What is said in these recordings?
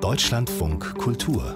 Deutschlandfunk Kultur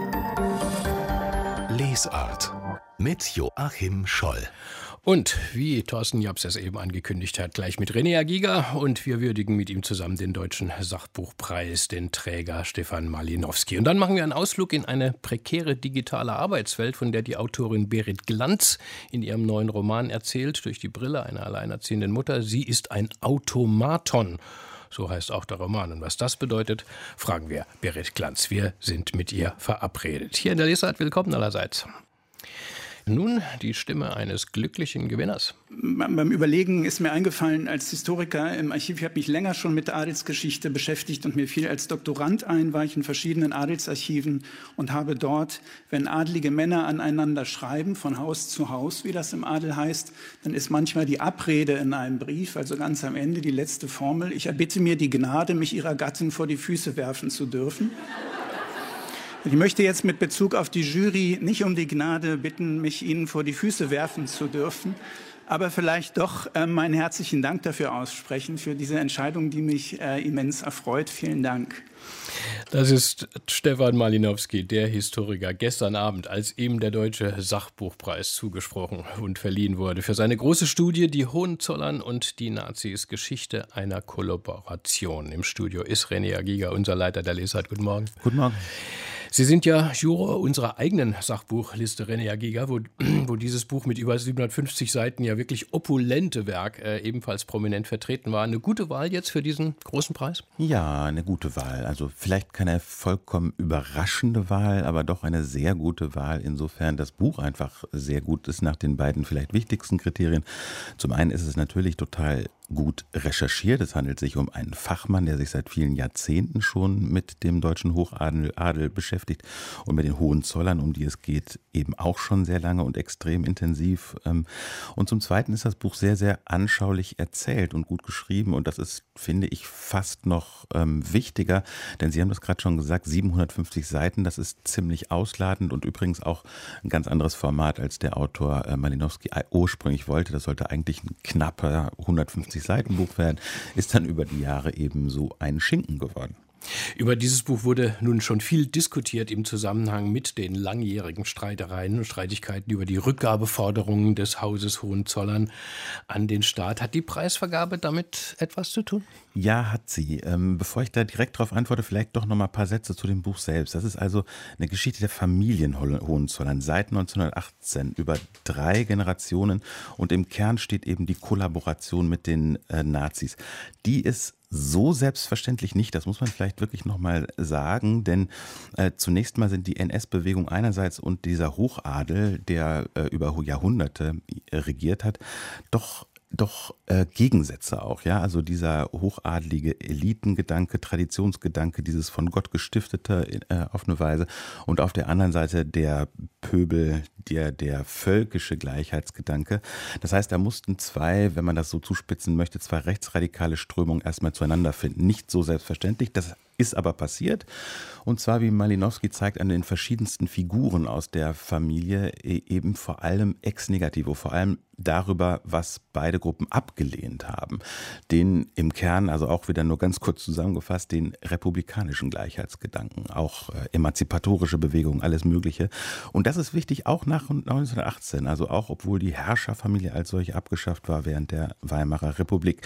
Lesart mit Joachim Scholl. Und wie Thorsten Japs es eben angekündigt hat, gleich mit René Giger, und wir würdigen mit ihm zusammen den Deutschen Sachbuchpreis, den Träger Stefan Malinowski. Und dann machen wir einen Ausflug in eine prekäre digitale Arbeitswelt, von der die Autorin Berit Glanz in ihrem neuen Roman erzählt, durch die Brille einer alleinerziehenden Mutter. Sie ist ein Automaton. So heißt auch der Roman. Und was das bedeutet, fragen wir Berit Glanz. Wir sind mit ihr verabredet. Hier in der Lesart willkommen allerseits. Nun die Stimme eines glücklichen Gewinners. Beim Überlegen ist mir eingefallen, als Historiker im Archiv, ich habe mich länger schon mit der Adelsgeschichte beschäftigt und mir fiel als Doktorand ein, war ich in verschiedenen Adelsarchiven und habe dort, wenn adlige Männer aneinander schreiben, von Haus zu Haus, wie das im Adel heißt, dann ist manchmal die Abrede in einem Brief, also ganz am Ende die letzte Formel: Ich erbitte mir die Gnade, mich Ihrer Gattin vor die Füße werfen zu dürfen. Ich möchte jetzt mit Bezug auf die Jury nicht um die Gnade bitten, mich Ihnen vor die Füße werfen zu dürfen, aber vielleicht doch meinen herzlichen Dank dafür aussprechen, für diese Entscheidung, die mich immens erfreut. Vielen Dank. Das ist Stefan Malinowski, der Historiker, gestern Abend, als ihm der Deutsche Sachbuchpreis zugesprochen und verliehen wurde für seine große Studie Die Hohenzollern und die Nazis, Geschichte einer Kollaboration. Im Studio ist René Giger, unser Leiter der Lesart. Guten Morgen. Guten Morgen. Sie sind ja Juror unserer eigenen Sachbuchliste, René Giger, wo dieses Buch mit über 750 Seiten, ja wirklich opulente Werk, ebenfalls prominent vertreten war. Eine gute Wahl jetzt für diesen großen Preis? Ja, eine gute Wahl. Also vielleicht keine vollkommen überraschende Wahl, aber doch eine sehr gute Wahl, insofern das Buch einfach sehr gut ist nach den beiden vielleicht wichtigsten Kriterien. Zum einen ist es natürlich total gut recherchiert. Es handelt sich um einen Fachmann, der sich seit vielen Jahrzehnten schon mit dem deutschen Hochadel beschäftigt und mit den Hohenzollern, um die es geht, eben auch schon sehr lange und extrem intensiv. Und zum Zweiten ist das Buch sehr, sehr anschaulich erzählt und gut geschrieben, und das ist, finde ich, fast noch wichtiger, denn Sie haben das gerade schon gesagt, 750 Seiten, das ist ziemlich ausladend und übrigens auch ein ganz anderes Format, als der Autor Malinowski ursprünglich wollte. Das sollte eigentlich ein knapper 150 Seitenbuch werden, ist dann über die Jahre eben so ein Schinken geworden. Über dieses Buch wurde nun schon viel diskutiert im Zusammenhang mit den langjährigen Streitereien und Streitigkeiten über die Rückgabeforderungen des Hauses Hohenzollern an den Staat. Hat die Preisvergabe damit etwas zu tun? Ja, hat sie. Bevor ich da direkt darauf antworte, vielleicht doch noch mal ein paar Sätze zu dem Buch selbst. Das ist also eine Geschichte der Familien Hohenzollern seit 1918 über 3 Generationen, und im Kern steht eben die Kollaboration mit den Nazis. Die ist so selbstverständlich nicht, das muss man vielleicht wirklich nochmal sagen, denn zunächst mal sind die NS-Bewegung einerseits und dieser Hochadel, der über Jahrhunderte regiert hat, doch Gegensätze auch, ja, also dieser hochadlige Elitengedanke, Traditionsgedanke, dieses von Gott gestiftete auf eine Weise, und auf der anderen Seite der Pöbel, der völkische Gleichheitsgedanke. Das heißt, da mussten 2, wenn man das so zuspitzen möchte, 2 rechtsradikale Strömungen erstmal zueinander finden. Nicht so selbstverständlich, das ist aber passiert, und zwar, wie Malinowski zeigt, an den verschiedensten Figuren aus der Familie, eben vor allem ex negativo, vor allem darüber, was beide Gruppen abgelehnt haben. Den im Kern, also auch wieder nur ganz kurz zusammengefasst, den republikanischen Gleichheitsgedanken, auch emanzipatorische Bewegungen, alles Mögliche. Und das ist wichtig auch nach 1918, also auch obwohl die Herrscherfamilie als solche abgeschafft war während der Weimarer Republik.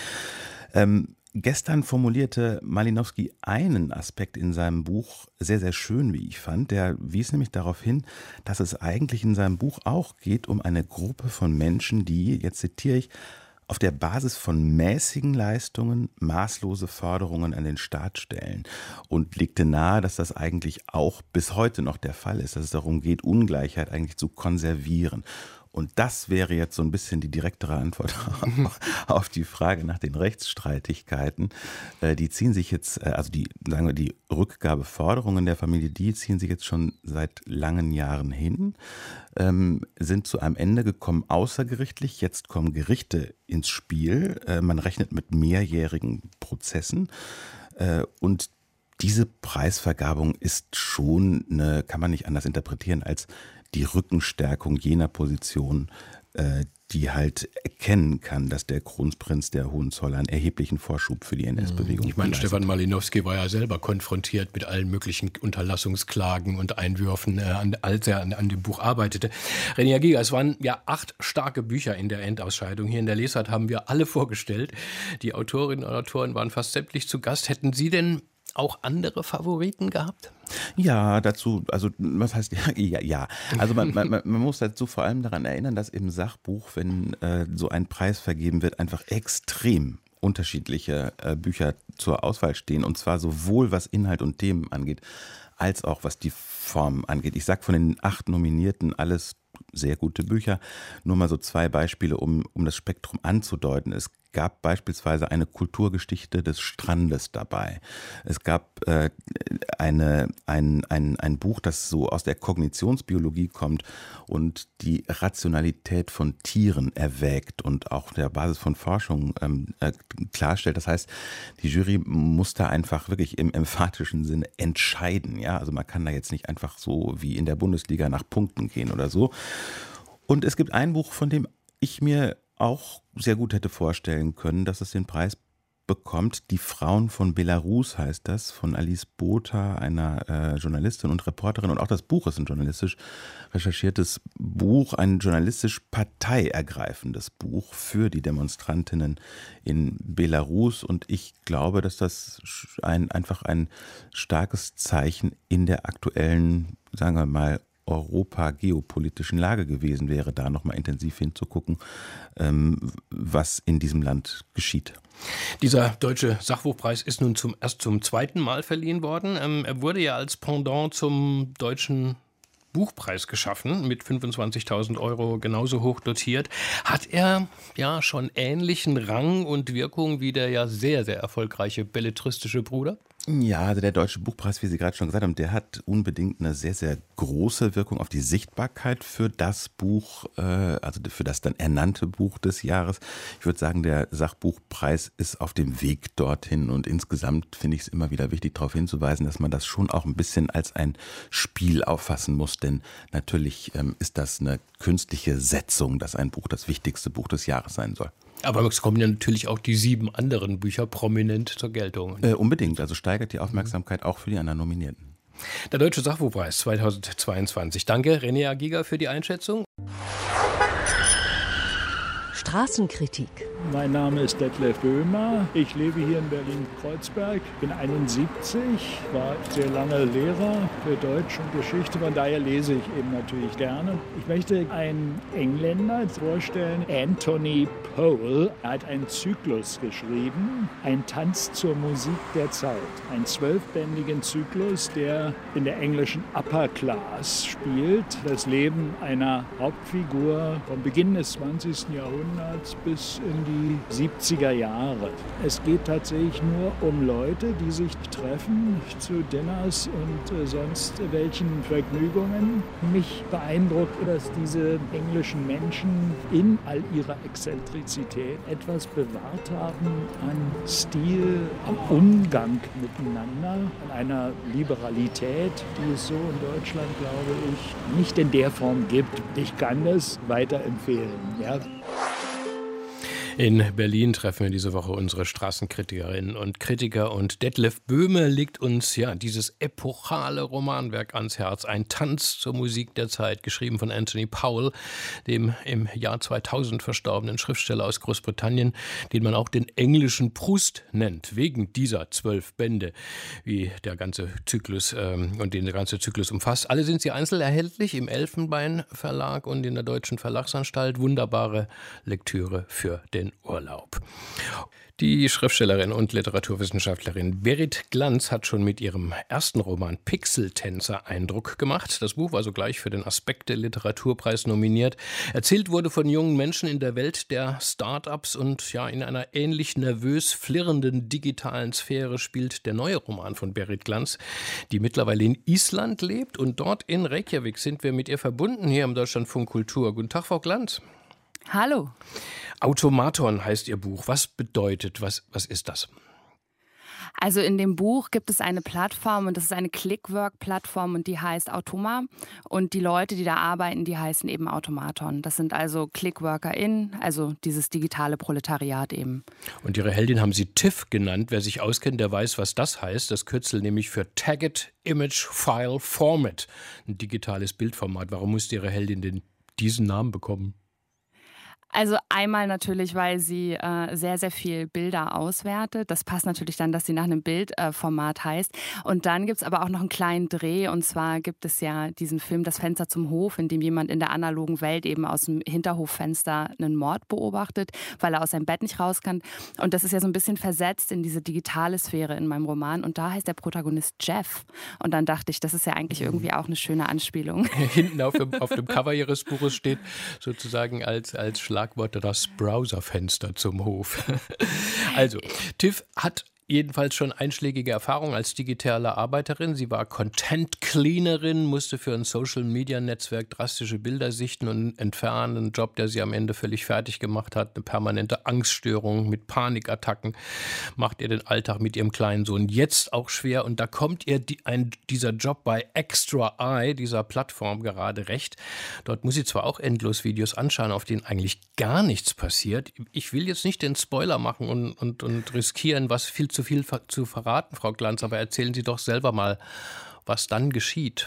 Gestern formulierte Malinowski einen Aspekt in seinem Buch sehr, sehr schön, wie ich fand. Der wies nämlich darauf hin, dass es eigentlich in seinem Buch auch geht um eine Gruppe von Menschen, die, jetzt zitiere ich, auf der Basis von mäßigen Leistungen maßlose Forderungen an den Staat stellen, und legte nahe, dass das eigentlich auch bis heute noch der Fall ist, dass es darum geht, Ungleichheit eigentlich zu konservieren. Und das wäre jetzt so ein bisschen die direktere Antwort auf die Frage nach den Rechtsstreitigkeiten. Die ziehen sich jetzt, also sagen wir, die Rückgabeforderungen der Familie, die ziehen sich jetzt schon seit langen Jahren hin, sind zu einem Ende gekommen außergerichtlich. Jetzt kommen Gerichte ins Spiel. Man rechnet mit mehrjährigen Prozessen. Und diese Preisvergabung ist schon kann man nicht anders interpretieren als die Rückenstärkung jener Position, die halt erkennen kann, dass der Kronprinz der Hohenzollern einen erheblichen Vorschub für die NS-Bewegung Ich meine, leistet. Stefan Malinowski war ja selber konfrontiert mit allen möglichen Unterlassungsklagen und Einwürfen, als er an dem Buch arbeitete. René Giger, es waren ja 8 starke Bücher in der Endausscheidung. Hier in der Lesart haben wir alle vorgestellt. Die Autorinnen und Autoren waren fast sämtlich zu Gast. Hätten Sie denn auch andere Favoriten gehabt? Ja, dazu, also was heißt ja. Also man muss dazu vor allem daran erinnern, dass im Sachbuch, wenn so ein Preis vergeben wird, einfach extrem unterschiedliche Bücher zur Auswahl stehen. Und zwar sowohl was Inhalt und Themen angeht, als auch was die Form angeht. Ich sage von den 8 Nominierten alles sehr gute Bücher. Nur mal so 2 Beispiele, um das Spektrum anzudeuten. Es gab beispielsweise eine Kulturgeschichte des Strandes dabei. Es gab ein Buch, das so aus der Kognitionsbiologie kommt und die Rationalität von Tieren erwägt und auch der Basis von Forschung klarstellt. Das heißt, die Jury muss da einfach wirklich im emphatischen Sinne entscheiden. Ja? Also man kann da jetzt nicht einfach so wie in der Bundesliga nach Punkten gehen oder so. Und es gibt ein Buch, von dem ich mir auch sehr gut hätte vorstellen können, dass es den Preis bekommt. Die Frauen von Belarus heißt das, von Alice Botha, einer Journalistin und Reporterin. Und auch das Buch ist ein journalistisch recherchiertes Buch, ein journalistisch parteiergreifendes Buch für die Demonstrantinnen in Belarus. Und ich glaube, dass das einfach ein starkes Zeichen in der aktuellen, sagen wir mal, Europa-geopolitischen Lage gewesen wäre, da nochmal intensiv hinzugucken, was in diesem Land geschieht. Dieser deutsche Sachbuchpreis ist nun erst zum 2. Mal verliehen worden. Er wurde ja als Pendant zum deutschen Buchpreis geschaffen, mit 25.000 € genauso hoch dotiert. Hat er ja schon ähnlichen Rang und Wirkung wie der ja sehr, sehr erfolgreiche belletristische Bruder? Ja, also der Deutsche Buchpreis, wie Sie gerade schon gesagt haben, der hat unbedingt eine sehr, sehr große Wirkung auf die Sichtbarkeit für das Buch, also für das dann ernannte Buch des Jahres. Ich würde sagen, der Sachbuchpreis ist auf dem Weg dorthin und insgesamt finde ich es immer wieder wichtig, darauf hinzuweisen, dass man das schon auch ein bisschen als ein Spiel auffassen muss, denn natürlich ist das eine künstliche Setzung, dass ein Buch das wichtigste Buch des Jahres sein soll. Aber es kommen ja natürlich auch die 7 anderen Bücher prominent zur Geltung. Unbedingt, also steigert die Aufmerksamkeit auch für die anderen Nominierten. Der Deutsche Sachbuchpreis 2022. Danke, René Giger, für die Einschätzung. Straßenkritik. Mein Name ist Detlef Böhmer. Ich lebe hier in Berlin-Kreuzberg, bin 71, war sehr lange Lehrer für Deutsch und Geschichte, von daher lese ich eben natürlich gerne. Ich möchte einen Engländer vorstellen, Anthony Powell. Er hat einen Zyklus geschrieben, ein Tanz zur Musik der Zeit. Einen 12-bändigen Zyklus, der in der englischen Upper Class spielt. Das Leben einer Hauptfigur vom Beginn des 20. Jahrhunderts bis in die 70er Jahre. Es geht tatsächlich nur um Leute, die sich treffen zu Dinners und sonst welchen Vergnügungen. Mich beeindruckt, dass diese englischen Menschen in all ihrer Exzentrizität etwas bewahrt haben an Stil, am Umgang miteinander, an einer Liberalität, die es so in Deutschland, glaube ich, nicht in der Form gibt. Ich kann das weiterempfehlen. Ja. In Berlin treffen wir diese Woche unsere Straßenkritikerinnen und Kritiker und Detlef Böhme legt uns ja dieses epochale Romanwerk ans Herz. Ein Tanz zur Musik der Zeit, geschrieben von Anthony Powell, dem im Jahr 2000 verstorbenen Schriftsteller aus Großbritannien, den man auch den englischen Proust nennt, wegen dieser 12 Bände, wie der ganze Zyklus und den der ganze Zyklus umfasst. Alle sind sie einzeln erhältlich im Elfenbein Verlag und in der Deutschen Verlagsanstalt. Wunderbare Lektüre für den Urlaub. Die Schriftstellerin und Literaturwissenschaftlerin Berit Glanz hat schon mit ihrem ersten Roman Pixeltänzer Eindruck gemacht. Das Buch war sogleich für den Aspekte-Literaturpreis nominiert. Erzählt wurde von jungen Menschen in der Welt der Start-ups und ja, in einer ähnlich nervös flirrenden digitalen Sphäre spielt der neue Roman von Berit Glanz, die mittlerweile in Island lebt, und dort in Reykjavik sind wir mit ihr verbunden, hier im Deutschlandfunk Kultur. Guten Tag, Frau Glanz. Hallo. Automaton heißt Ihr Buch. Was bedeutet, was ist das? Also in dem Buch gibt es eine Plattform und das ist eine Clickwork-Plattform und die heißt Automa und die Leute, die da arbeiten, die heißen eben Automaton. Das sind also ClickworkerInnen, also dieses digitale Proletariat eben. Und Ihre Heldin haben Sie TIFF genannt. Wer sich auskennt, der weiß, was das heißt. Das Kürzel nämlich für Target Image File Format, ein digitales Bildformat. Warum musste Ihre Heldin denn diesen Namen bekommen? Also einmal natürlich, weil sie sehr, sehr viel Bilder auswertet. Das passt natürlich dann, dass sie nach einem Bildformat heißt. Und dann gibt es aber auch noch einen kleinen Dreh. Und zwar gibt es ja diesen Film Das Fenster zum Hof, in dem jemand in der analogen Welt eben aus dem Hinterhoffenster einen Mord beobachtet, weil er aus seinem Bett nicht raus kann. Und das ist ja so ein bisschen versetzt in diese digitale Sphäre in meinem Roman. Und da heißt der Protagonist Jeff. Und dann dachte ich, das ist ja eigentlich irgendwie auch eine schöne Anspielung. Hinten auf dem Cover Ihres Buches steht sozusagen als Schlagwort das Browserfenster zum Hof. Also, TIFF hat jedenfalls schon einschlägige Erfahrung als digitale Arbeiterin. Sie war Content-Cleanerin, musste für ein Social-Media-Netzwerk drastische Bilder sichten und entfernen. Ein Job, der sie am Ende völlig fertig gemacht hat. Eine permanente Angststörung mit Panikattacken macht ihr den Alltag mit ihrem kleinen Sohn jetzt auch schwer. Und da kommt ihr dieser Job bei Extra Eye, dieser Plattform, gerade recht. Dort muss sie zwar auch endlos Videos anschauen, auf denen eigentlich gar nichts passiert. Ich will jetzt nicht den Spoiler machen und riskieren, was viel zu verraten, Frau Glanz, aber erzählen Sie doch selber mal, was dann geschieht.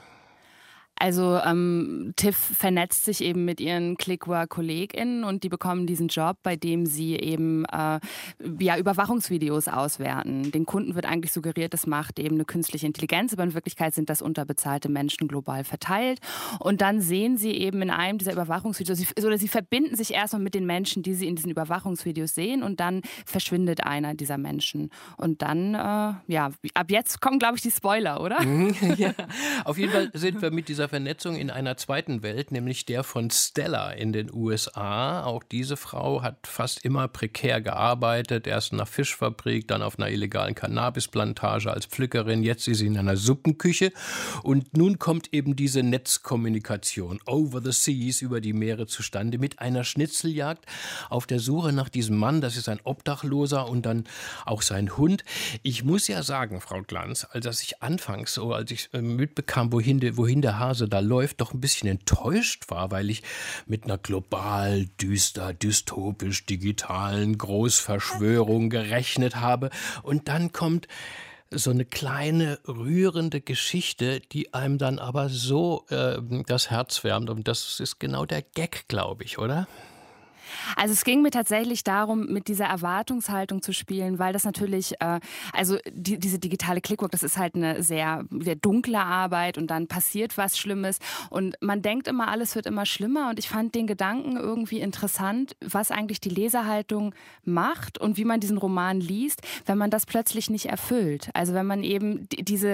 Also TIFF vernetzt sich eben mit ihren Clickwork-KollegInnen und die bekommen diesen Job, bei dem sie eben Überwachungsvideos auswerten. Den Kunden wird eigentlich suggeriert, das macht eben eine künstliche Intelligenz, aber in Wirklichkeit sind das unterbezahlte Menschen global verteilt. Und dann sehen sie eben in einem dieser Überwachungsvideos, sie verbinden sich erstmal mit den Menschen, die sie in diesen Überwachungsvideos sehen und dann verschwindet einer dieser Menschen. Und dann, ab jetzt kommen, glaube ich, die Spoiler, oder? Ja, auf jeden Fall sind wir mit dieser Vernetzung in einer zweiten Welt, nämlich der von Stella in den USA. Auch diese Frau hat fast immer prekär gearbeitet, erst in einer Fischfabrik, dann auf einer illegalen Cannabisplantage als Pflückerin, jetzt ist sie in einer Suppenküche und nun kommt eben diese Netzkommunikation over the seas, über die Meere zustande, mit einer Schnitzeljagd auf der Suche nach diesem Mann, das ist ein Obdachloser und dann auch sein Hund. Ich muss ja sagen, Frau Glanz, als ich mitbekam, wohin der Hase da läuft, doch ein bisschen enttäuscht war, weil ich mit einer global dystopisch digitalen Großverschwörung gerechnet habe. Und dann kommt so eine kleine, rührende Geschichte, die einem dann aber so das Herz wärmt. Und das ist genau der Gag, glaube ich, oder? Also es ging mir tatsächlich darum, mit dieser Erwartungshaltung zu spielen, weil das natürlich, diese digitale Clickwork, das ist halt eine sehr, sehr dunkle Arbeit und dann passiert was Schlimmes und man denkt immer, alles wird immer schlimmer und ich fand den Gedanken irgendwie interessant, was eigentlich die Leserhaltung macht und wie man diesen Roman liest, wenn man das plötzlich nicht erfüllt. Also wenn man eben diese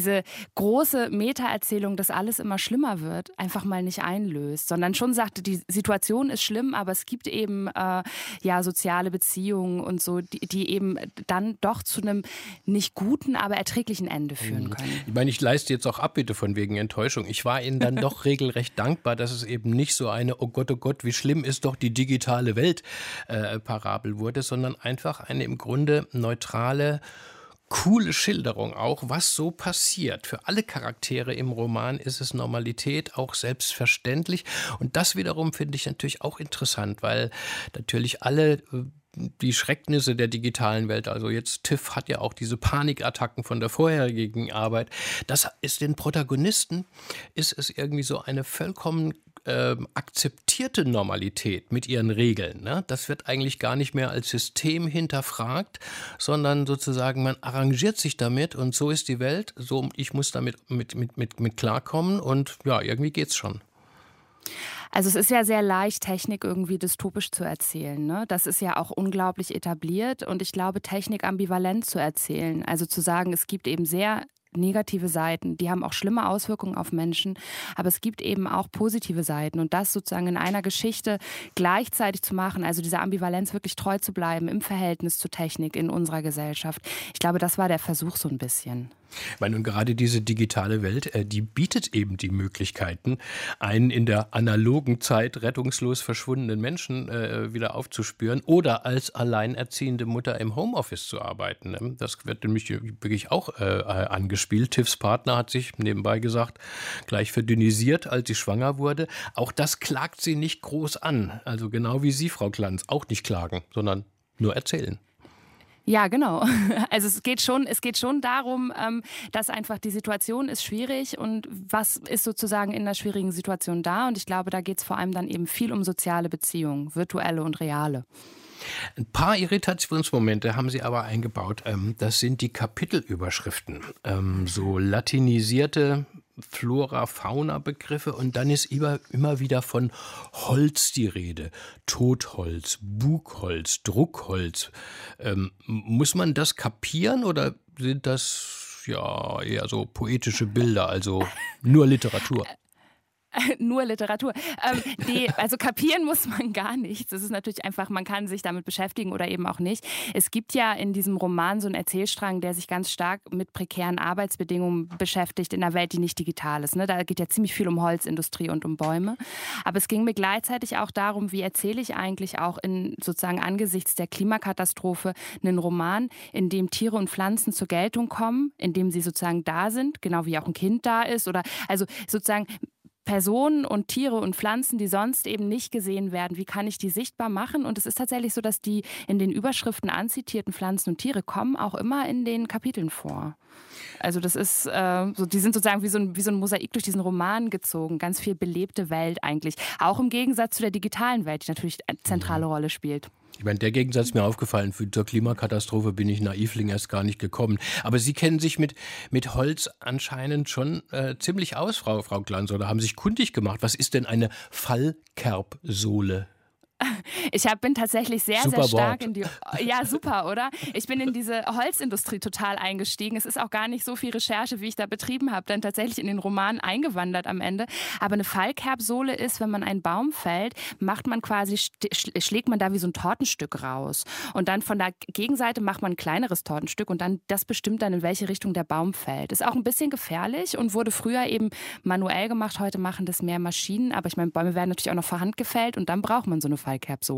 große Meta-Erzählung, dass alles immer schlimmer wird, einfach mal nicht einlöst, sondern schon sagte, die Situation ist schlimm, aber es gibt eben soziale Beziehungen und so, die eben dann doch zu einem nicht guten, aber erträglichen Ende führen können. Ich meine, ich leiste jetzt auch Abbitte von wegen Enttäuschung. Ich war Ihnen dann doch regelrecht dankbar, dass es eben nicht so eine oh Gott, wie schlimm ist doch die digitale Welt Parabel wurde, sondern einfach eine im Grunde neutrale, coole Schilderung auch, was so passiert. Für alle Charaktere im Roman ist es Normalität, auch selbstverständlich. Und das wiederum finde ich natürlich auch interessant, weil natürlich alle die Schrecknisse der digitalen Welt, also jetzt TIFF hat ja auch diese Panikattacken von der vorherigen Arbeit, das ist den Protagonisten, ist es irgendwie so eine vollkommen akzeptierte Normalität mit ihren Regeln. Ne? Das wird eigentlich gar nicht mehr als System hinterfragt, sondern sozusagen man arrangiert sich damit und so ist die Welt, so ich muss damit mit klarkommen und ja, irgendwie geht's schon. Also es ist ja sehr leicht, Technik irgendwie dystopisch zu erzählen. Ne? Das ist ja auch unglaublich etabliert und ich glaube, Technik ambivalent zu erzählen. Also zu sagen, es gibt eben sehr negative Seiten, die haben auch schlimme Auswirkungen auf Menschen, aber es gibt eben auch positive Seiten und das sozusagen in einer Geschichte gleichzeitig zu machen, also dieser Ambivalenz wirklich treu zu bleiben im Verhältnis zur Technik in unserer Gesellschaft. Ich glaube, das war der Versuch so ein bisschen. Ich meine, und gerade diese digitale Welt, die bietet eben die Möglichkeiten, einen in der analogen Zeit rettungslos verschwundenen Menschen wieder aufzuspüren oder als alleinerziehende Mutter im Homeoffice zu arbeiten. Ne? Das wird nämlich wirklich auch angespielt. Tiffs Partner hat sich, nebenbei gesagt, gleich verdünnisiert, als sie schwanger wurde. Auch das klagt sie nicht groß an. Also genau wie Sie, Frau Glanz, auch nicht klagen, sondern nur erzählen. Ja, genau. Also es geht schon darum, dass einfach die Situation ist schwierig und was ist sozusagen in einer schwierigen Situation da. Und ich glaube, da geht es vor allem dann eben viel um soziale Beziehungen, virtuelle und reale. Ein paar Irritationsmomente haben Sie aber eingebaut. Das sind die Kapitelüberschriften. So latinisierte Flora-Fauna-Begriffe und dann ist immer wieder von Holz die Rede. Totholz, Bugholz, Druckholz. Muss man das kapieren oder sind das ja eher so poetische Bilder, also nur Literatur? Nur Literatur. Also kapieren muss man gar nichts. Es ist natürlich einfach, man kann sich damit beschäftigen oder eben auch nicht. Es gibt ja in diesem Roman so einen Erzählstrang, der sich ganz stark mit prekären Arbeitsbedingungen beschäftigt in einer Welt, die nicht digital ist. Ne? Da geht ja ziemlich viel um Holzindustrie und um Bäume. Aber es ging mir gleichzeitig auch darum, wie erzähle ich eigentlich auch in sozusagen angesichts der Klimakatastrophe einen Roman, in dem Tiere und Pflanzen zur Geltung kommen, in dem sie sozusagen da sind, genau wie auch ein Kind da ist oder also sozusagen Personen und Tiere und Pflanzen, die sonst eben nicht gesehen werden. Wie kann ich die sichtbar machen? Und es ist tatsächlich so, dass die in den Überschriften anzitierten Pflanzen und Tiere kommen auch immer in den Kapiteln vor. Also das ist so, die sind sozusagen wie so ein Mosaik durch diesen Roman gezogen. Ganz viel belebte Welt eigentlich. Auch im Gegensatz zu der digitalen Welt, die natürlich eine zentrale Rolle spielt. Ich meine, der Gegensatz ist mir aufgefallen. Zur Klimakatastrophe bin ich naivling erst gar nicht gekommen. Aber Sie kennen sich mit Holz anscheinend schon ziemlich aus, Frau Glanz, oder haben sich kundig gemacht. Was ist denn eine Fallkerbsohle? Ich bin tatsächlich sehr stark in die... Ja, super, oder? Ich bin in diese Holzindustrie total eingestiegen. Es ist auch gar nicht so viel Recherche, wie ich da betrieben habe, dann tatsächlich in den Roman eingewandert am Ende. Aber eine Fallkerbsohle ist, wenn man einen Baum fällt, macht man quasi, schlägt man da wie so ein Tortenstück raus. Und dann von der Gegenseite macht man ein kleineres Tortenstück und dann das bestimmt dann, in welche Richtung der Baum fällt. Ist auch ein bisschen gefährlich und wurde früher eben manuell gemacht. Heute machen das mehr Maschinen. Aber ich meine, Bäume werden natürlich auch noch vor Hand gefällt und dann braucht man so eine Fallkerbsohle.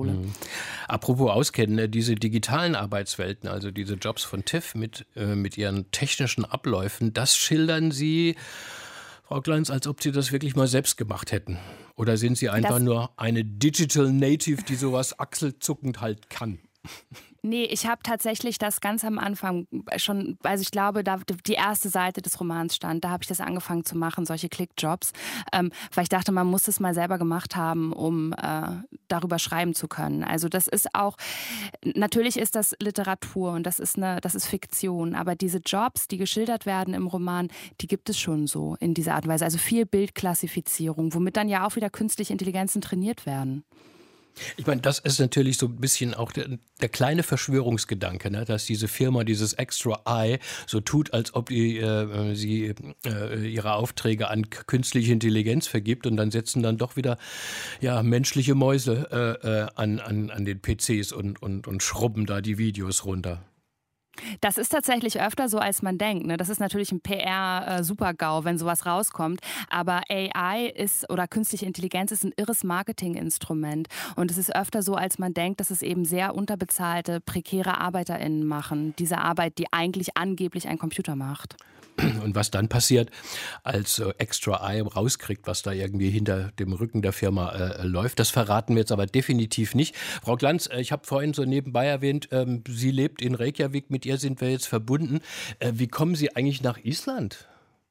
Apropos Auskennen, diese digitalen Arbeitswelten, also diese Jobs von TIFF mit ihren technischen Abläufen, das schildern Sie, Frau Glanz, als ob Sie das wirklich mal selbst gemacht hätten. Oder sind Sie einfach nur eine Digital Native, die sowas achselzuckend halt kann? Nee, ich habe tatsächlich das ganz am Anfang schon, also ich glaube, da die erste Seite des Romans stand, da habe ich das angefangen zu machen, solche Clickjobs, weil ich dachte, man muss es mal selber gemacht haben, um darüber schreiben zu können. Also das ist auch, natürlich ist das Literatur und das ist Fiktion, aber diese Jobs, die geschildert werden im Roman, die gibt es schon so in dieser Art und Weise. Also viel Bildklassifizierung, womit dann ja auch wieder künstliche Intelligenzen trainiert werden. Ich meine, das ist natürlich so ein bisschen auch der kleine Verschwörungsgedanke, ne? Dass diese Firma, dieses Extra Eye, so tut, als ob sie ihre Aufträge an künstliche Intelligenz vergibt und dann setzen dann doch wieder menschliche Mäuse an den PCs und schrubben da die Videos runter. Das ist tatsächlich öfter so, als man denkt. Ne? Das ist natürlich ein PR-Super-GAU, wenn sowas rauskommt. Aber AI oder künstliche Intelligenz ist ein irres Marketinginstrument. Und es ist öfter so, als man denkt, dass es eben sehr unterbezahlte, prekäre ArbeiterInnen machen. Diese Arbeit, die eigentlich angeblich ein Computer macht. Und was dann passiert, als Extra Eye rauskriegt, was da irgendwie hinter dem Rücken der Firma läuft, das verraten wir jetzt aber definitiv nicht. Frau Glanz, ich habe vorhin so nebenbei erwähnt, sie lebt in Reykjavik, mit ihr sind wir jetzt verbunden. Wie kommen Sie eigentlich nach Island?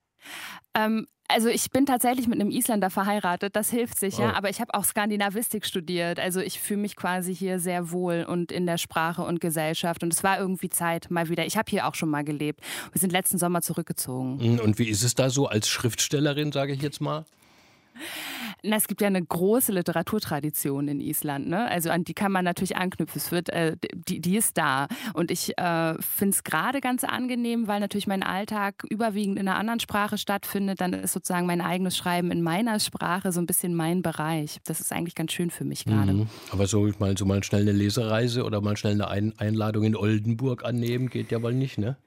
Also ich bin tatsächlich mit einem Isländer verheiratet, das hilft sicher, Oh. aber ich habe auch Skandinavistik studiert. Also ich fühle mich quasi hier sehr wohl und in der Sprache und Gesellschaft und es war irgendwie Zeit mal wieder. Ich habe hier auch schon mal gelebt. Wir sind letzten Sommer zurückgezogen. Und wie ist es da so als Schriftstellerin, sage ich jetzt mal? Na, es gibt ja eine große Literaturtradition in Island, ne? Also an die kann man natürlich anknüpfen. Die ist da. Und ich finde es gerade ganz angenehm, weil natürlich mein Alltag überwiegend in einer anderen Sprache stattfindet. Dann ist sozusagen mein eigenes Schreiben in meiner Sprache so ein bisschen mein Bereich. Das ist eigentlich ganz schön für mich gerade. Aber so mal schnell eine Lesereise oder mal schnell eine Einladung in Oldenburg annehmen, geht ja wohl nicht, ne?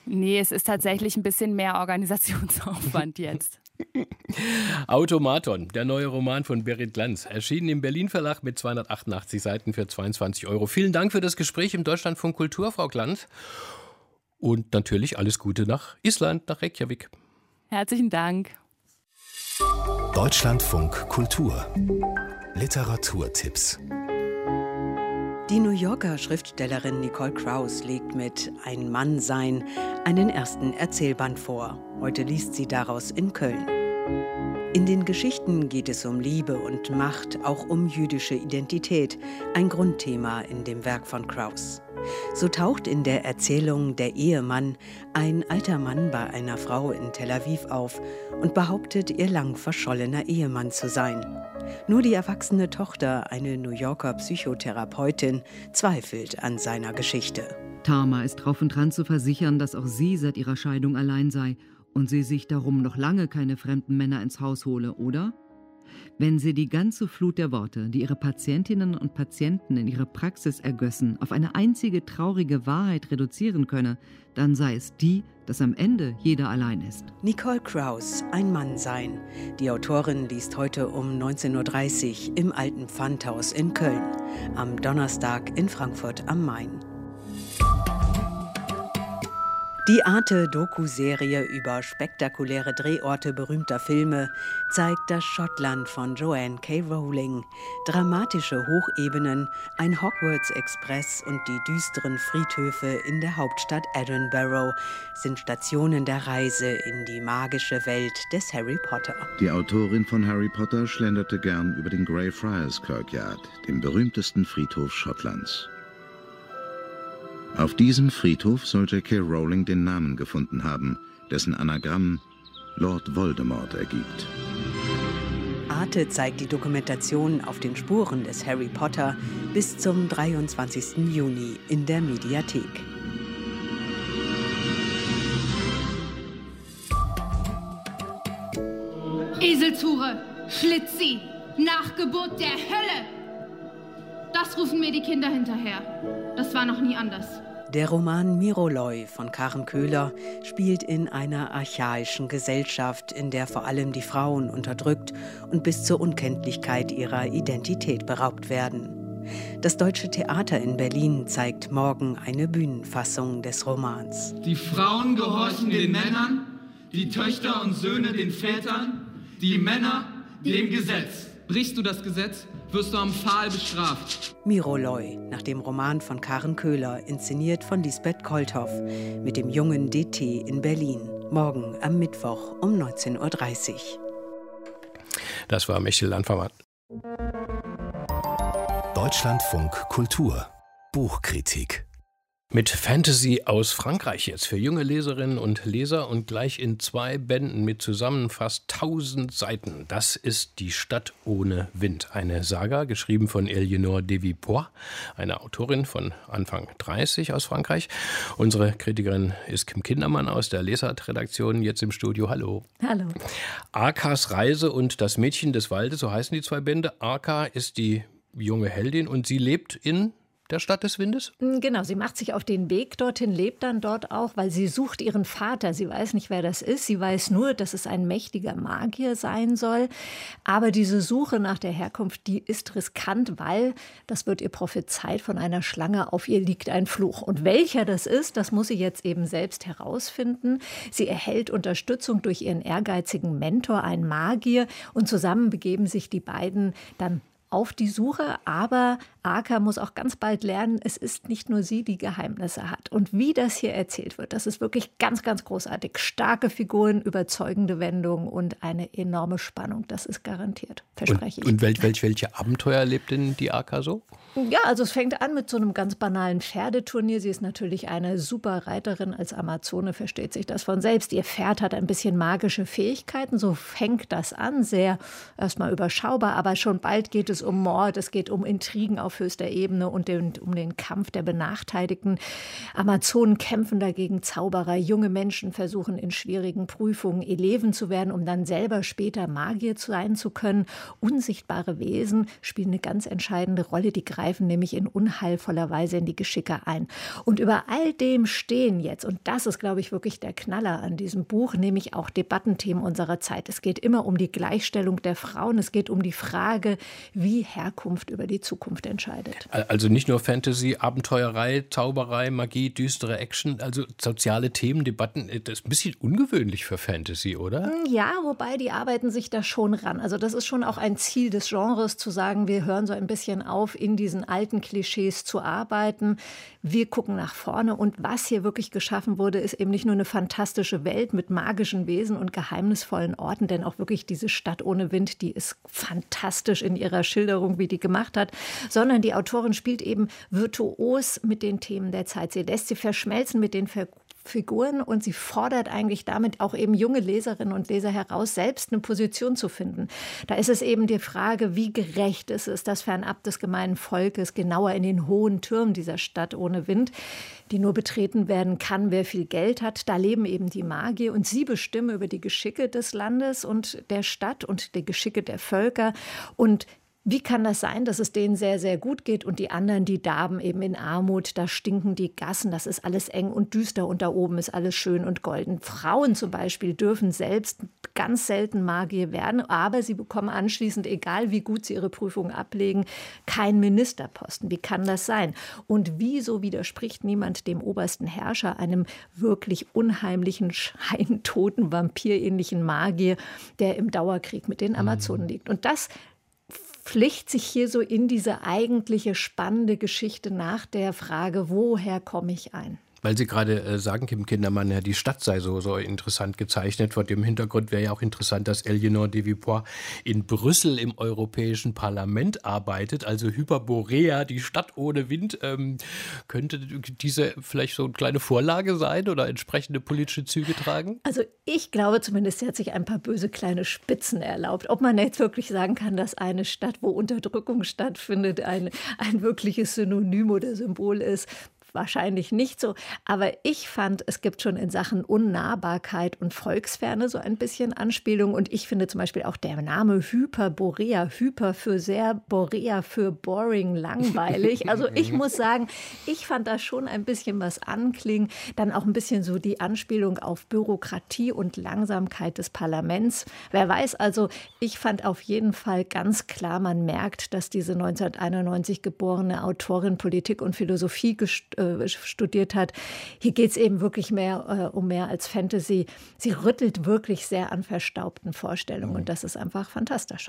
Nee, es ist tatsächlich ein bisschen mehr Organisationsaufwand jetzt. Automaton, der neue Roman von Berit Lanz, erschienen im Berlin Verlag mit 288 Seiten für 22 €. Vielen Dank für das Gespräch im Deutschlandfunk Kultur, Frau Glanz. Und natürlich alles Gute nach Island, nach Reykjavik. Herzlichen Dank. Deutschlandfunk Kultur. Literaturtipps. Die New Yorker Schriftstellerin Nicole Krauss legt mit Ein Mann sein einen ersten Erzählband vor. Heute liest sie daraus in Köln. In den Geschichten geht es um Liebe und Macht, auch um jüdische Identität, ein Grundthema in dem Werk von Krauss. So taucht in der Erzählung Der Ehemann ein alter Mann bei einer Frau in Tel Aviv auf und behauptet, ihr lang verschollener Ehemann zu sein. Nur die erwachsene Tochter, eine New Yorker Psychotherapeutin, zweifelt an seiner Geschichte. Tama ist drauf und dran zu versichern, dass auch sie seit ihrer Scheidung allein sei und sie sich darum noch lange keine fremden Männer ins Haus hole, oder? Wenn sie die ganze Flut der Worte, die ihre Patientinnen und Patienten in ihre Praxis ergössen, auf eine einzige traurige Wahrheit reduzieren könne, dann sei es die, dass am Ende jeder allein ist. Nicole Krauss, Ein Mann sein. Die Autorin liest heute um 19:30 Uhr im Alten Pfandhaus in Köln, am Donnerstag in Frankfurt am Main. Die Arte-Doku-Serie über spektakuläre Drehorte berühmter Filme zeigt das Schottland von Joanne K. Rowling. Dramatische Hochebenen, ein Hogwarts-Express und die düsteren Friedhöfe in der Hauptstadt Edinburgh sind Stationen der Reise in die magische Welt des Harry Potter. Die Autorin von Harry Potter schlenderte gern über den Greyfriars Kirkyard, dem berühmtesten Friedhof Schottlands. Auf diesem Friedhof soll J.K. Rowling den Namen gefunden haben, dessen Anagramm Lord Voldemort ergibt. Arte zeigt die Dokumentation auf den Spuren des Harry Potter bis zum 23. Juni in der Mediathek. Eselzure, Schlitzi, Nachgeburt der Hölle! Das rufen mir die Kinder hinterher. Das war noch nie anders. Der Roman Miroloi von Karen Köhler spielt in einer archaischen Gesellschaft, in der vor allem die Frauen unterdrückt und bis zur Unkenntlichkeit ihrer Identität beraubt werden. Das Deutsche Theater in Berlin zeigt morgen eine Bühnenfassung des Romans. Die Frauen gehorchen den Männern, die Töchter und Söhne den Vätern, die Männer dem Gesetz. Brichst du das Gesetz, wirst du am Pfahl bestraft. Miroloi, nach dem Roman von Karen Köhler, inszeniert von Lisbeth Kolthoff, mit dem jungen DT in Berlin. Morgen am Mittwoch um 19:30 Uhr. Das war Michel Landvermann. Deutschlandfunk Kultur. Buchkritik. Mit Fantasy aus Frankreich jetzt für junge Leserinnen und Leser und gleich in 2 Bänden mit zusammen fast 1000 Seiten. Das ist Die Stadt ohne Wind. Eine Saga, geschrieben von Eleonore de Villepoix, eine Autorin von Anfang 30 aus Frankreich. Unsere Kritikerin ist Kim Kindermann aus der Lesart-Redaktion, jetzt im Studio. Hallo. Hallo. Arkas Reise und das Mädchen des Waldes, so heißen die 2 Bände. Arka ist die junge Heldin und sie lebt in der Stadt des Windes? Genau, sie macht sich auf den Weg dorthin, lebt dann dort auch, weil sie sucht ihren Vater. Sie weiß nicht, wer das ist. Sie weiß nur, dass es ein mächtiger Magier sein soll. Aber diese Suche nach der Herkunft, die ist riskant, weil, das wird ihr prophezeit, von einer Schlange auf ihr liegt ein Fluch. Und welcher das ist, das muss sie jetzt eben selbst herausfinden. Sie erhält Unterstützung durch ihren ehrgeizigen Mentor, einen Magier. Und zusammen begeben sich die beiden dann auf die Suche, aber Arka muss auch ganz bald lernen, es ist nicht nur sie, die Geheimnisse hat. Und wie das hier erzählt wird, das ist wirklich ganz, ganz großartig. Starke Figuren, überzeugende Wendungen und eine enorme Spannung. Das ist garantiert, verspreche ich. Und welche Abenteuer erlebt denn die Arka so? Ja, also es fängt an mit so einem ganz banalen Pferdeturnier. Sie ist natürlich eine super Reiterin. Als Amazone versteht sich das von selbst. Ihr Pferd hat ein bisschen magische Fähigkeiten. So fängt das an, sehr erstmal überschaubar. Aber schon bald geht es um Mord, es geht um Intrigen auf höchster Ebene und um den Kampf der Benachteiligten. Amazonen kämpfen dagegen Zauberer. Junge Menschen versuchen in schwierigen Prüfungen Eleven zu werden, um dann selber später Magier sein zu können. Unsichtbare Wesen spielen eine ganz entscheidende Rolle. Die greifen greifen nämlich in unheilvoller Weise in die Geschicke ein. Und über all dem stehen jetzt, und das ist, glaube ich, wirklich der Knaller an diesem Buch, nämlich auch Debattenthemen unserer Zeit. Es geht immer um die Gleichstellung der Frauen, es geht um die Frage, wie Herkunft über die Zukunft entscheidet. Also nicht nur Fantasy, Abenteuerei, Zauberei, Magie, düstere Action, also soziale Themen, Debatten, das ist ein bisschen ungewöhnlich für Fantasy, oder? Ja, wobei die arbeiten sich da schon ran. Also das ist schon auch ein Ziel des Genres, zu sagen, wir hören so ein bisschen auf, in diesen alten Klischees zu arbeiten. Wir gucken nach vorne und was hier wirklich geschaffen wurde, ist eben nicht nur eine fantastische Welt mit magischen Wesen und geheimnisvollen Orten, denn auch wirklich diese Stadt ohne Wind, die ist fantastisch in ihrer Schilderung, wie die gemacht hat, sondern die Autorin spielt eben virtuos mit den Themen der Zeit. Sie lässt sie verschmelzen mit den Figuren und sie fordert eigentlich damit auch eben junge Leserinnen und Leser heraus, selbst eine Position zu finden. Da ist es eben die Frage, wie gerecht ist es, dass fernab des gemeinen Volkes, genauer in den hohen Türmen dieser Stadt ohne Wind, die nur betreten werden kann, wer viel Geld hat. Da leben eben die Magier und sie bestimmen über die Geschicke des Landes und der Stadt und die Geschicke der Völker. Und wie kann das sein, dass es denen sehr, sehr gut geht und die anderen, die darben eben in Armut, da stinken die Gassen, das ist alles eng und düster und da oben ist alles schön und golden. Frauen zum Beispiel dürfen selbst ganz selten Magier werden, aber sie bekommen anschließend, egal wie gut sie ihre Prüfungen ablegen, keinen Ministerposten. Wie kann das sein? Und wieso widerspricht niemand dem obersten Herrscher, einem wirklich unheimlichen, scheintoten, vampirähnlichen Magier, der im Dauerkrieg mit den Amazonen liegt? Und das pflicht sich hier so in diese eigentliche spannende Geschichte nach der Frage, woher komme ich ein? Weil Sie gerade sagen, Kim Kindermann, ja, die Stadt sei so interessant gezeichnet. Vor dem Hintergrund wäre ja auch interessant, dass Eleanor de Villebois in Brüssel im Europäischen Parlament arbeitet, also Hyperborea, die Stadt ohne Wind. Könnte diese vielleicht so eine kleine Vorlage sein oder entsprechende politische Züge tragen? Also ich glaube zumindest, sie hat sich ein paar böse kleine Spitzen erlaubt. Ob man jetzt wirklich sagen kann, dass eine Stadt, wo Unterdrückung stattfindet, ein wirkliches Synonym oder Symbol ist, wahrscheinlich nicht so. Aber ich fand, es gibt schon in Sachen Unnahbarkeit und Volksferne so ein bisschen Anspielung. Und ich finde zum Beispiel auch der Name Hyperborea, Hyper für sehr, Borea für boring, langweilig. Also ich muss sagen, ich fand da schon ein bisschen was anklingen. Dann auch ein bisschen so die Anspielung auf Bürokratie und Langsamkeit des Parlaments. Wer weiß, also ich fand auf jeden Fall ganz klar, man merkt, dass diese 1991 geborene Autorin Politik und Philosophie studiert hat. Hier geht es eben wirklich um mehr als Fantasy. Sie rüttelt wirklich sehr an verstaubten Vorstellungen und das ist einfach fantastisch.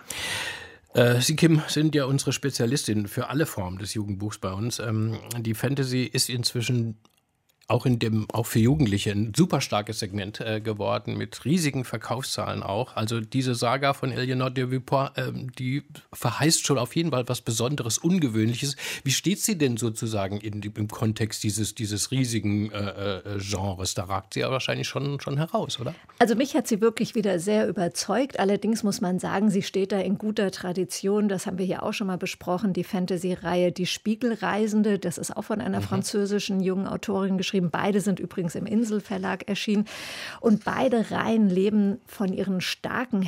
Sie, Kim, sind ja unsere Spezialistin für alle Formen des Jugendbuchs bei uns. Die Fantasy ist inzwischen auch für Jugendliche ein super starkes Segment geworden, mit riesigen Verkaufszahlen auch. Also diese Saga von Eleanor de Villebois, die verheißt schon auf jeden Fall was Besonderes, Ungewöhnliches. Wie steht sie denn sozusagen im Kontext dieses riesigen Genres? Da ragt sie ja wahrscheinlich schon heraus, oder? Also mich hat sie wirklich wieder sehr überzeugt. Allerdings muss man sagen, sie steht da in guter Tradition. Das haben wir hier auch schon mal besprochen. Die Fantasy-Reihe Die Spiegelreisende, das ist auch von einer französischen jungen Autorin geschrieben. Beide sind übrigens im Insel-Verlag erschienen. Und beide Reihen leben von ihrer starken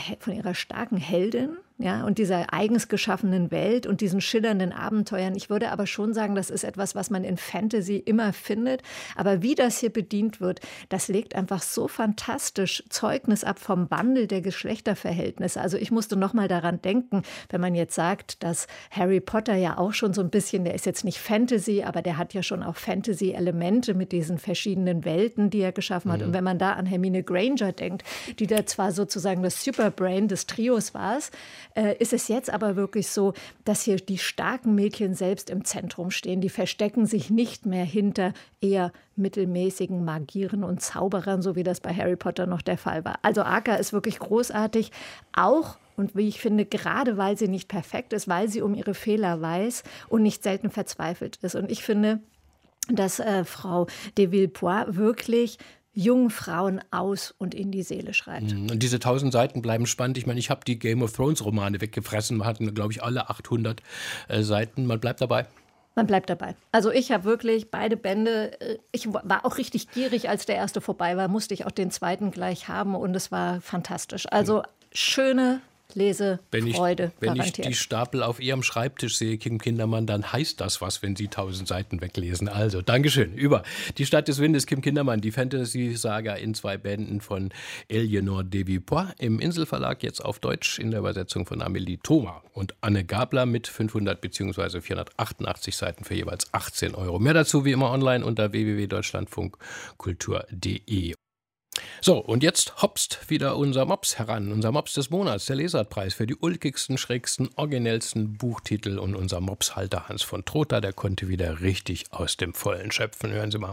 Heldin, ja, und dieser eigens geschaffenen Welt und diesen schillernden Abenteuern. Ich würde aber schon sagen, das ist etwas, was man in Fantasy immer findet. Aber wie das hier bedient wird, das legt einfach so fantastisch Zeugnis ab vom Wandel der Geschlechterverhältnisse. Also ich musste noch mal daran denken, wenn man jetzt sagt, dass Harry Potter ja auch schon so ein bisschen, der ist jetzt nicht Fantasy, aber der hat ja schon auch Fantasy-Elemente mit diesen verschiedenen Welten, die er geschaffen hat. Und wenn man da an Hermine Granger denkt, die da zwar sozusagen das Superbrain des Trios war, ist es jetzt aber wirklich so, dass hier die starken Mädchen selbst im Zentrum stehen. Die verstecken sich nicht mehr hinter eher mittelmäßigen Magieren und Zauberern, so wie das bei Harry Potter noch der Fall war. Also Arca ist wirklich großartig, auch, und wie ich finde, gerade weil sie nicht perfekt ist, weil sie um ihre Fehler weiß und nicht selten verzweifelt ist. Und ich finde, dass Frau de Villebois wirklich jungen Frauen aus und in die Seele schreibt. Und diese 1000 Seiten bleiben spannend. Ich meine, ich habe die Game of Thrones Romane weggefressen. Wir hatten, glaube ich, alle 800 Seiten. Man bleibt dabei. Man bleibt dabei. Also ich habe wirklich beide Bände, ich war auch richtig gierig, als der erste vorbei war, musste ich auch den zweiten gleich haben und es war fantastisch. Also schöne Lesefreude Wenn ich garantiert. die Stapel auf Ihrem Schreibtisch sehe, Kim Kindermann, dann heißt das was, wenn Sie 1000 Seiten weglesen. Also, Dankeschön. Über Die Stadt des Windes, Kim Kindermann, die Fantasy-Saga in 2 Bänden von Eleanor de Villepoix, im Inselverlag, jetzt auf Deutsch in der Übersetzung von Amelie Thoma. Und Anne Gabler mit 500 bzw. 488 Seiten für jeweils 18 €. Mehr dazu wie immer online unter www.deutschlandfunkkultur.de. So, und jetzt hopst wieder unser Mops heran, unser Mops des Monats, der Lesartpreis für die ulkigsten, schrägsten, originellsten Buchtitel. Und unser Mopshalter Hans von Trotha, der konnte wieder richtig aus dem Vollen schöpfen. Hören Sie mal.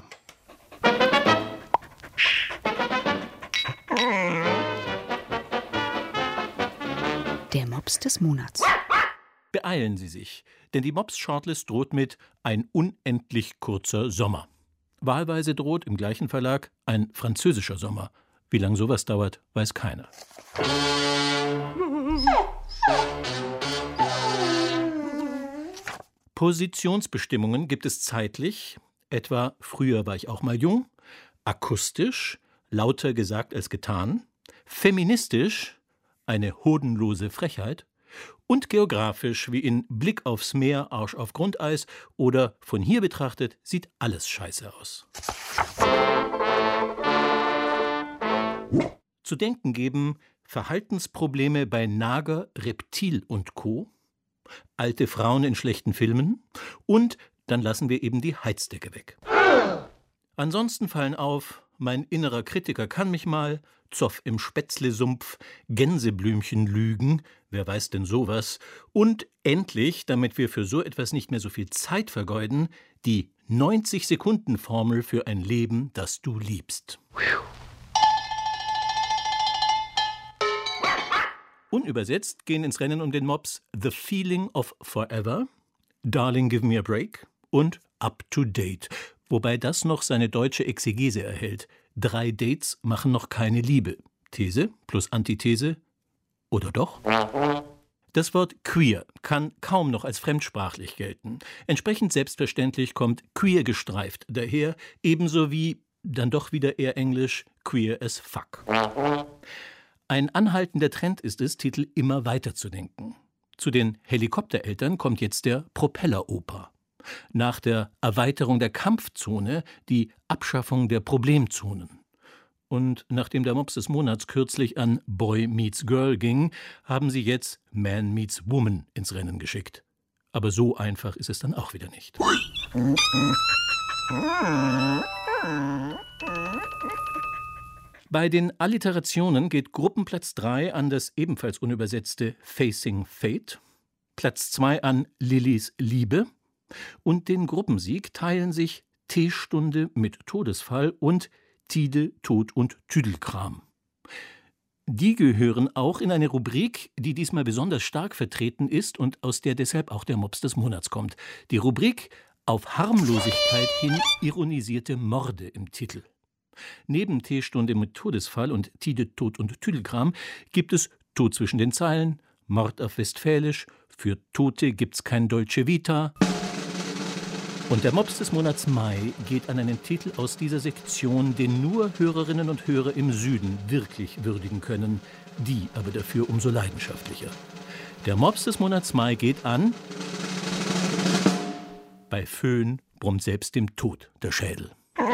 Der Mops des Monats. Beeilen Sie sich, denn die Mops-Shortlist droht mit ein unendlich kurzer Sommer. Wahlweise droht im gleichen Verlag ein französischer Sommer. Wie lange sowas dauert, weiß keiner. Positionsbestimmungen gibt es zeitlich, etwa früher war ich auch mal jung, akustisch, lauter gesagt als getan, feministisch, eine hodenlose Frechheit, und geografisch, wie in Blick aufs Meer, Arsch auf Grundeis oder von hier betrachtet, sieht alles scheiße aus. Zu denken geben Verhaltensprobleme bei Nager, Reptil und Co., alte Frauen in schlechten Filmen und dann lassen wir eben die Heizdecke weg. Ansonsten fallen auf, mein innerer Kritiker kann mich mal, Zoff im Spätzlesumpf, Gänseblümchen lügen, wer weiß denn sowas, und endlich, damit wir für so etwas nicht mehr so viel Zeit vergeuden, die 90-Sekunden-Formel für ein Leben, das du liebst. Unübersetzt gehen ins Rennen um den Mops The Feeling of Forever, Darling Give Me a Break und Up to Date, wobei das noch seine deutsche Exegese erhält. 3 Dates machen noch keine Liebe. These plus Antithese. Oder doch? Das Wort queer kann kaum noch als fremdsprachlich gelten. Entsprechend selbstverständlich kommt queer gestreift daher, ebenso wie, dann doch wieder eher Englisch, queer as fuck. Ein anhaltender Trend ist es, Titel immer weiterzudenken. Zu den Helikoptereltern kommt jetzt der Propelleroper. Nach der Erweiterung der Kampfzone die Abschaffung der Problemzonen. Und nachdem der Mops des Monats kürzlich an Boy Meets Girl ging, haben sie jetzt Man Meets Woman ins Rennen geschickt. Aber so einfach ist es dann auch wieder nicht. Bei den Alliterationen geht Gruppenplatz 3 an das ebenfalls unübersetzte Facing Fate, Platz 2 an Lillys Liebe und den Gruppensieg teilen sich Teestunde mit Todesfall und Tide, Tod und Tüdelkram. Die gehören auch in eine Rubrik, die diesmal besonders stark vertreten ist und aus der deshalb auch der Mops des Monats kommt. Die Rubrik Auf Harmlosigkeit hin ironisierte Morde im Titel. Neben Teestunde mit Todesfall und Tide, Tod und Tüdelkram gibt es Tod zwischen den Zeilen, Mord auf Westfälisch, für Tote gibt's kein Dolce Vita. Und der Mops des Monats Mai geht an einen Titel aus dieser Sektion, den nur Hörerinnen und Hörer im Süden wirklich würdigen können, die aber dafür umso leidenschaftlicher. Der Mops des Monats Mai geht an Bei Föhn brummt selbst dem Tod der Schädel.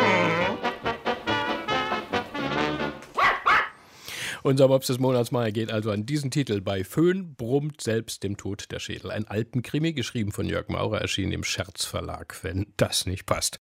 Unser Mops des Monats Mai geht also an diesen Titel. Bei Föhn brummt selbst dem Tod der Schädel. Ein Alpenkrimi, geschrieben von Jörg Maurer, erschien im Scherzverlag, wenn das nicht passt.